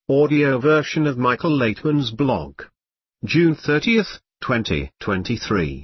audio version of Michael Laitman's blog. June 30, 2023.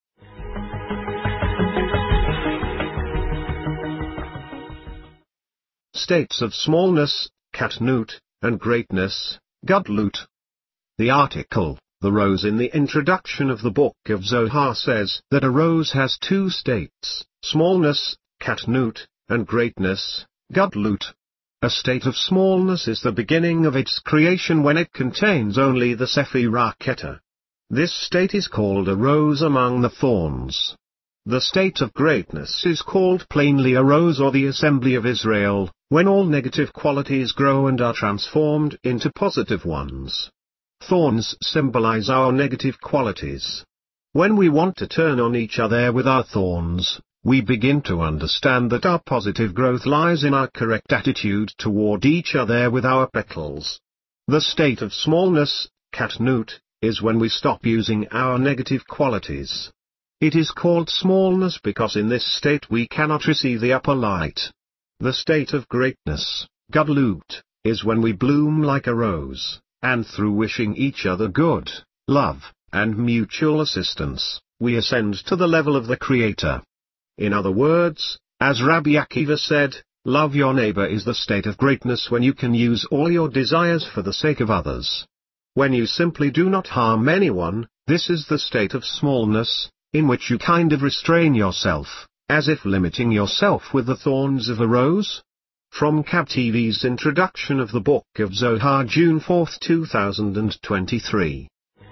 States of smallness, Katnut, and greatness, Gadlut. The article, The Rose in the introduction of the Book of Zohar says that a rose has two states, smallness, Katnut, and greatness, Gadlut. A state of smallness is the beginning of its creation when it contains only the Sephirah Keter. This state is called a rose among the thorns. The state of greatness is called plainly a rose or the assembly of Israel, when all negative qualities grow and are transformed into positive ones. Thorns symbolize our negative qualities. When we want to turn on each other with our thorns, we begin to understand that our positive growth lies in our correct attitude toward each other with our petals. The state of smallness, Katnut, is when we stop using our negative qualities. It is called smallness because in this state we cannot receive the upper light. The state of greatness, Gadlut, is when we bloom like a rose, and through wishing each other good, love, and mutual assistance, we ascend to the level of the Creator. In other words, as Rabbi Akiva said, love your neighbor is the state of greatness when you can use all your desires for the sake of others. When you simply do not harm anyone, this is the state of smallness, in which you kind of restrain yourself, as if limiting yourself with the thorns of a rose. From KabTV's introduction of the Book of Zohar, June 4, 2023.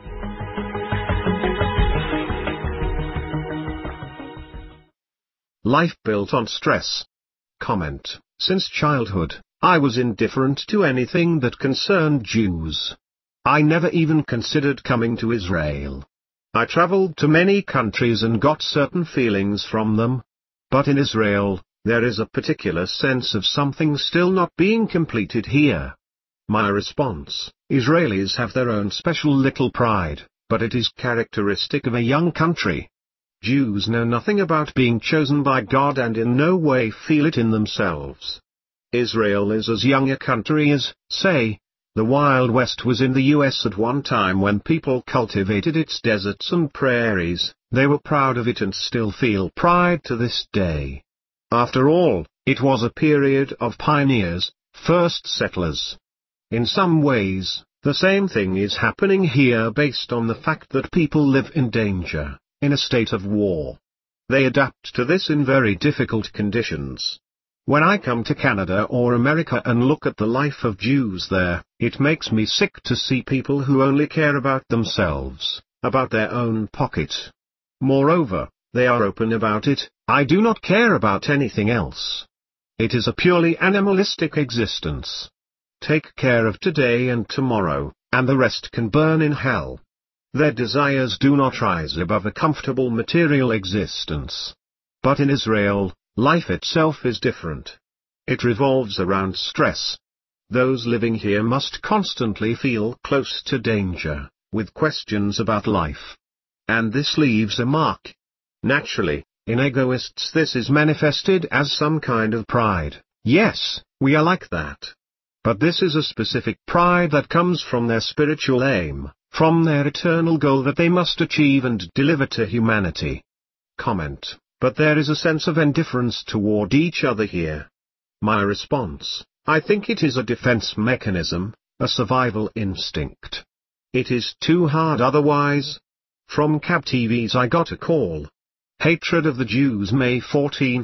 Life built on stress. Comment. Since childhood, I was indifferent to anything that concerned Jews. I never even considered coming to Israel. I traveled to many countries and got certain feelings from them. But in Israel, there is a particular sense of something still not being completed here. My response: Israelis have their own special little pride, but it is characteristic of a young country. Jews know nothing about being chosen by God and in no way feel it in themselves. Israel is as young a country as, say, the Wild West was in the US at one time when people cultivated its deserts and prairies. They were proud of it and still feel pride to this day. After all, it was a period of pioneers, first settlers. In some ways, the same thing is happening here based on the fact that people live in danger, in a state of war. They adapt to this in very difficult conditions. When I come to Canada or America and look at the life of Jews there, it makes me sick to see people who only care about themselves, about their own pocket. Moreover, they are open about it, I do not care about anything else. It is a purely animalistic existence. Take care of today and tomorrow, and the rest can burn in hell. Their desires do not rise above a comfortable material existence. But in Israel, life itself is different. It revolves around stress. Those living here must constantly feel close to danger, with questions about life. And this leaves a mark. Naturally, in egoists this is manifested as some kind of pride. Yes, we are like that. But this is a specific pride that comes from their spiritual aim, from their eternal goal that they must achieve and deliver to humanity. Comment. But there is a sense of indifference toward each other here. My response: I think it is a defense mechanism, a survival instinct. It is too hard otherwise. From KabTV's I Got a Call. Hatred of the Jews, May 14,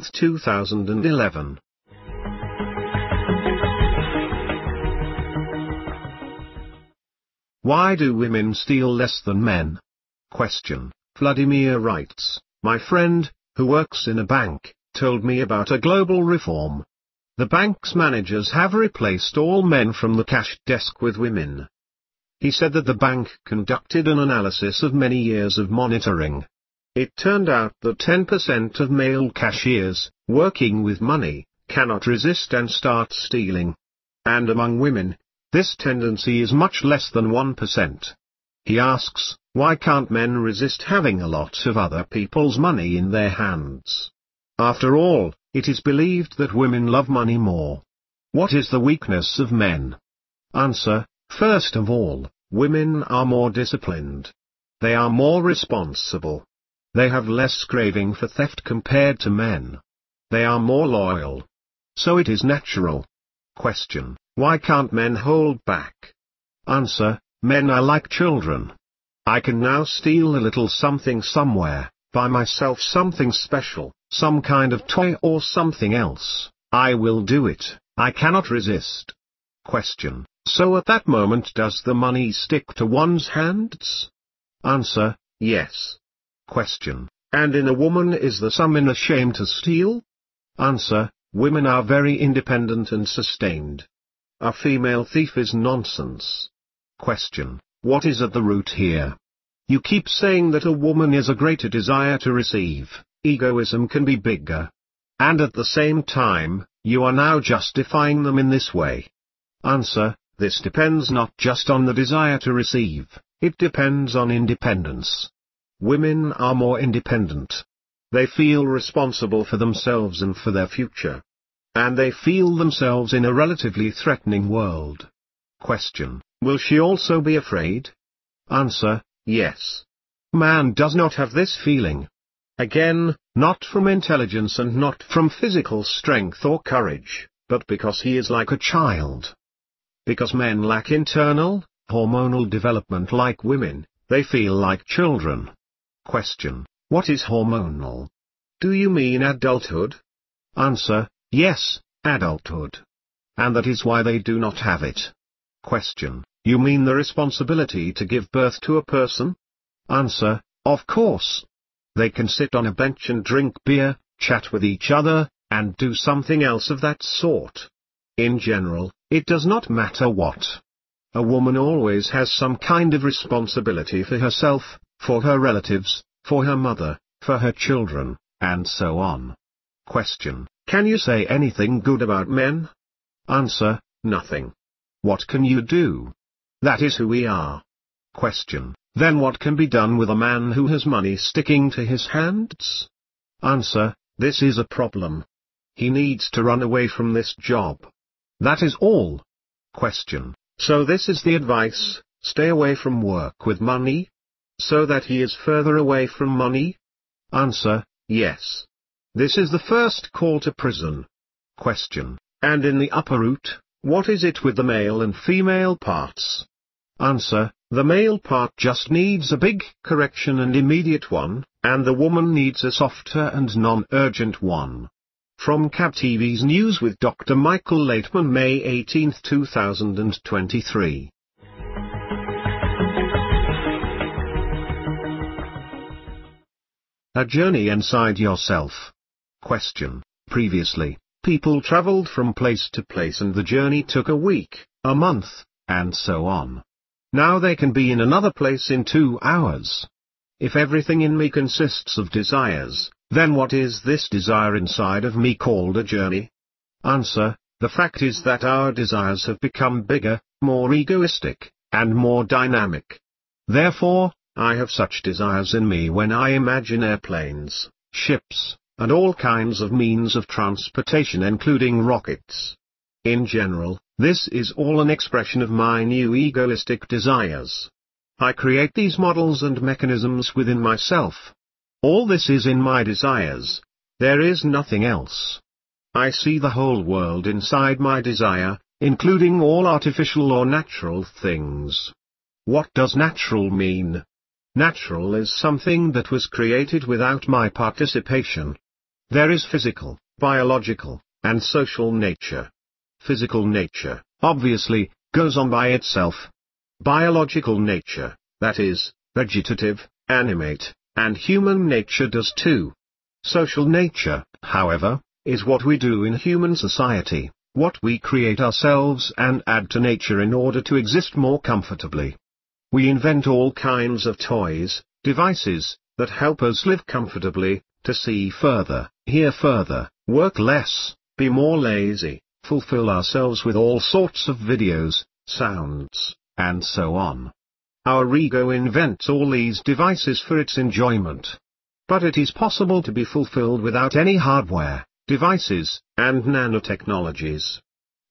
2011. Why do women steal less than men? Question. Vladimir writes, my friend, who works in a bank, told me about a global reform. The bank's managers have replaced all men from the cash desk with women. He said that the bank conducted an analysis of many years of monitoring. It turned out that 10% of male cashiers, working with money, cannot resist and start stealing. And among women, this tendency is much less than 1%. He asks, why can't men resist having a lot of other people's money in their hands? After all, it is believed that women love money more. What is the weakness of men? Answer: first of all, women are more disciplined. They are more responsible. They have less craving for theft compared to men. They are more loyal. So it is natural. Question: why can't men hold back? Answer: men are like children. I can now steal a little something somewhere, buy myself something special, some kind of toy or something else. I will do it, I cannot resist. Question: so at that moment does the money stick to one's hands? Answer: yes. Question: and in a woman is there some inner shame to steal? Answer: women are very independent and sustained. A female thief is nonsense. Question: what is at the root here? You keep saying that a woman is a greater desire to receive, egoism can be bigger. And at the same time, you are now justifying them in this way. Answer: this depends not just on the desire to receive, it depends on independence. Women are more independent. They feel responsible for themselves and for their future. And they feel themselves in a relatively threatening world. Question: will she also be afraid? Answer: yes. Man does not have this feeling. Again, not from intelligence and not from physical strength or courage, but because he is like a child. Because men lack internal, hormonal development like women, they feel like children. Question: what is hormonal? Do you mean adulthood? Answer: yes, adulthood. And that is why they do not have it. Question: you mean the responsibility to give birth to a person? Answer: of course. They can sit on a bench and drink beer, chat with each other, and do something else of that sort. In general, it does not matter what. A woman always has some kind of responsibility for herself, for her relatives, for her mother, for her children, and so on. Question: can you say anything good about men? Answer: nothing. What can you do? That is who we are. Question: then what can be done with a man who has money sticking to his hands? Answer: this is a problem. He needs to run away from this job. That is all. Question: so this is the advice, stay away from work with money? So that he is further away from money? Answer: yes. This is the first call to prison. Question: and in the upper root, what is it with the male and female parts? Answer: the male part just needs a big correction and immediate one, and the woman needs a softer and non-urgent one. From CAB TV's News with Dr. Michael Laitman, May 18, 2023. A journey inside yourself. Question: previously, people traveled from place to place and the journey took a week, a month, and so on. Now they can be in another place in 2 hours. If everything in me consists of desires, then what is this desire inside of me called a journey? Answer: the fact is that our desires have become bigger, more egoistic, and more dynamic. Therefore, I have such desires in me when I imagine airplanes, ships, and all kinds of means of transportation including rockets. In general, this is all an expression of my new egoistic desires. I create these models and mechanisms within myself. All this is in my desires. There is nothing else. I see the whole world inside my desire, including all artificial or natural things. What does natural mean? Natural is something that was created without my participation. There is physical, biological, and social nature. Physical nature, obviously, goes on by itself. Biological nature, that is, vegetative, animate, and human nature does too. Social nature, however, is what we do in human society, what we create ourselves and add to nature in order to exist more comfortably. We invent all kinds of toys, devices, that help us live comfortably, to see further, hear further, work less, be more lazy, fulfill ourselves with all sorts of videos, sounds, and so on. Our ego invents all these devices for its enjoyment. But it is possible to be fulfilled without any hardware, devices, and nanotechnologies.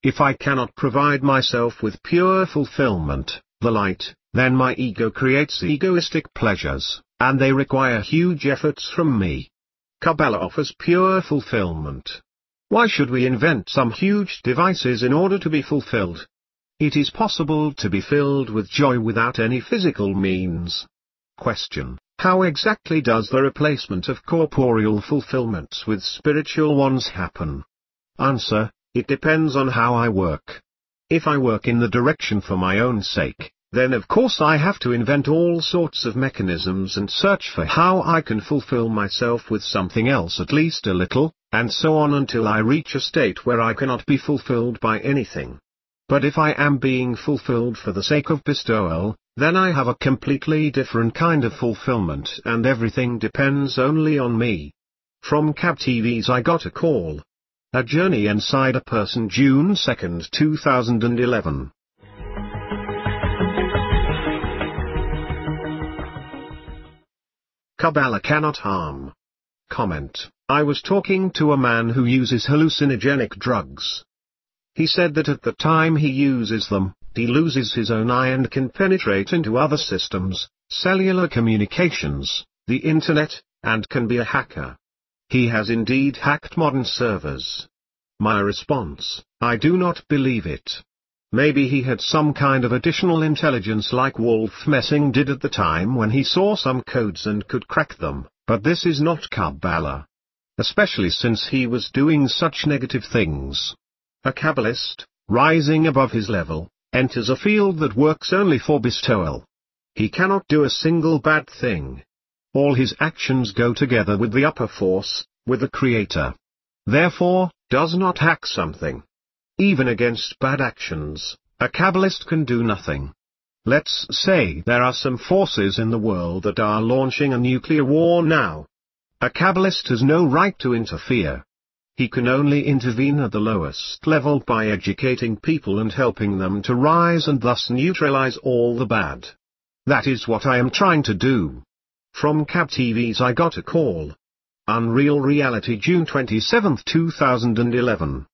If I cannot provide myself with pure fulfillment, the light, then my ego creates egoistic pleasures, and they require huge efforts from me. Kabbalah offers pure fulfillment. Why should we invent some huge devices in order to be fulfilled? It is possible to be filled with joy without any physical means. Question: how exactly does the replacement of corporeal fulfillments with spiritual ones happen? Answer: it depends on how I work. If I work in the direction for my own sake, then of course I have to invent all sorts of mechanisms and search for how I can fulfill myself with something else at least a little, and so on until I reach a state where I cannot be fulfilled by anything. But if I am being fulfilled for the sake of bestowal, then I have a completely different kind of fulfillment and everything depends only on me. From Cab TV's I Got a Call. A Journey Inside a Person, June 2, 2011. Kabbalah cannot harm. Comment: I was talking to a man who uses hallucinogenic drugs. He said that at the time he uses them, he loses his own eye and can penetrate into other systems, cellular communications, the internet, and can be a hacker. He has indeed hacked modern servers. My response: I do not believe it. Maybe he had some kind of additional intelligence like Wolf Messing did at the time when he saw some codes and could crack them, but this is not Kabbalah. Especially since he was doing such negative things. A Kabbalist, rising above his level, enters a field that works only for bestowal. He cannot do a single bad thing. All his actions go together with the upper force, with the Creator. Therefore, does not hack something. Even against bad actions, a Kabbalist can do nothing. Let's say there are some forces in the world that are launching a nuclear war now. A Kabbalist has no right to interfere. He can only intervene at the lowest level by educating people and helping them to rise and thus neutralize all the bad. That is what I am trying to do. From Cab TV's I Got a Call. Unreal Reality, June 27, 2011.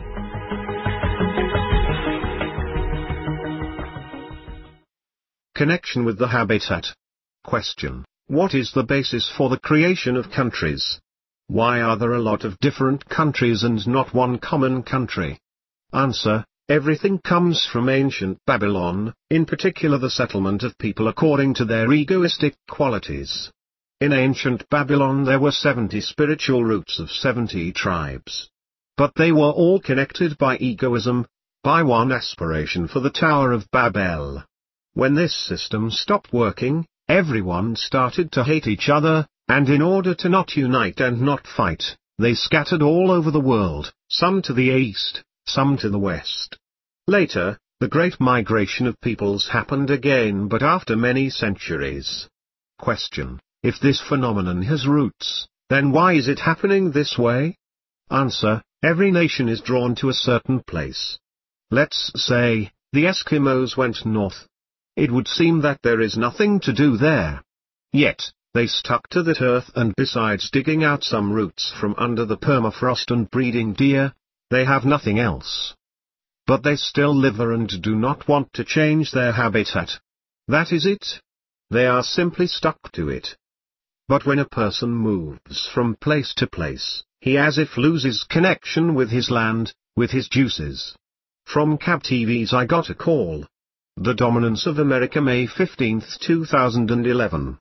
Connection with the habitat. Question: what is the basis for the creation of countries? Why are there a lot of different countries and not one common country? Answer: everything comes from ancient Babylon, in particular the settlement of people according to their egoistic qualities. In ancient Babylon there were 70 spiritual roots of 70 tribes. But they were all connected by egoism, by one aspiration for the Tower of Babel. When this system stopped working, everyone started to hate each other, and in order to not unite and not fight, they scattered all over the world, some to the east, some to the west. Later, the great migration of peoples happened again but after many centuries. Question: if this phenomenon has roots, then why is it happening this way? Answer: every nation is drawn to a certain place. Let's say, the Eskimos went north. It would seem that there is nothing to do there. Yet, they stuck to that earth and besides digging out some roots from under the permafrost and breeding deer, they have nothing else. But they still live there and do not want to change their habitat. That is it. They are simply stuck to it. But when a person moves from place to place, he as if loses connection with his land, with his juices. From Cab TV's I Got a Call. The Dominance of America, May 15, 2011.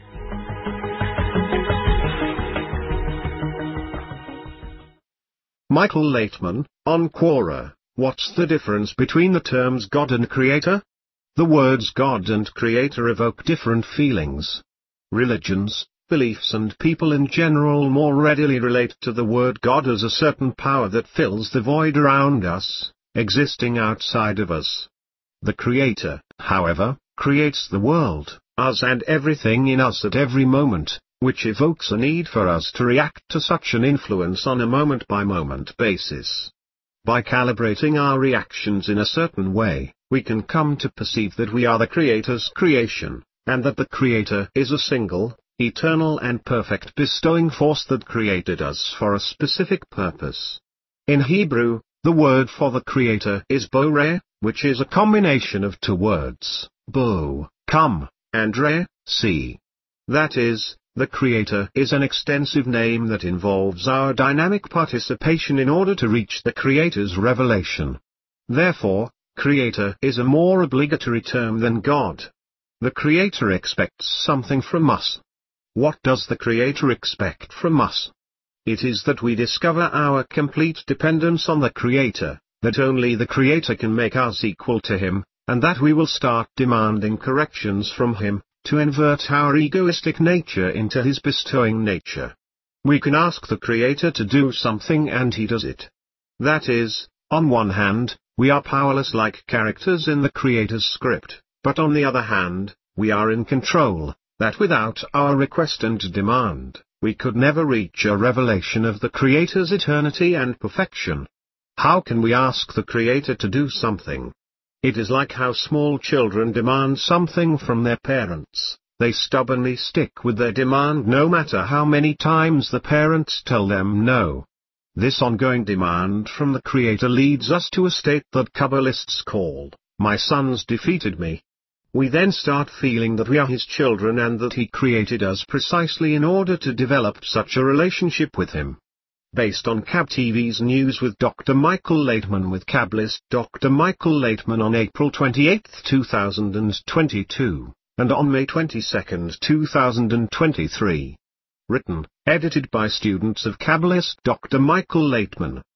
Michael Laitman, on Quora: what's the difference between the terms God and Creator? The words God and Creator evoke different feelings. Religions, beliefs and people in general more readily relate to the word God as a certain power that fills the void around us, existing outside of us. The Creator, however, creates the world, us and everything in us at every moment, which evokes a need for us to react to such an influence on a moment-by-moment basis. By calibrating our reactions in a certain way, we can come to perceive that we are the Creator's creation, and that the Creator is a single, eternal and perfect bestowing force that created us for a specific purpose. In Hebrew, The word for the Creator is Boré, which is a combination of two words, Bo, come, and Re, see. That is, the Creator is an extensive name that involves our dynamic participation in order to reach the Creator's revelation. Therefore, Creator is a more obligatory term than God. The Creator expects something from us. What does the Creator expect from us? It is that we discover our complete dependence on the Creator, that only the Creator can make us equal to Him, and that we will start demanding corrections from Him, to invert our egoistic nature into His bestowing nature. We can ask the Creator to do something and He does it. That is, on one hand, we are powerless like characters in the Creator's script, but on the other hand, we are in control, that without our request and demand, we could never reach a revelation of the Creator's eternity and perfection. How can we ask the Creator to do something? It is like how small children demand something from their parents. They stubbornly stick with their demand no matter how many times the parents tell them no. This ongoing demand from the Creator leads us to a state that Kabbalists call, "My sons defeated me." We then start feeling that we are His children and that He created us precisely in order to develop such a relationship with Him. Based on Kab TV's News with Dr. Michael Laitman with Kabbalist Dr. Michael Laitman on April 28, 2022, and on May 22, 2023. Written, edited by students of Kabbalist Dr. Michael Laitman.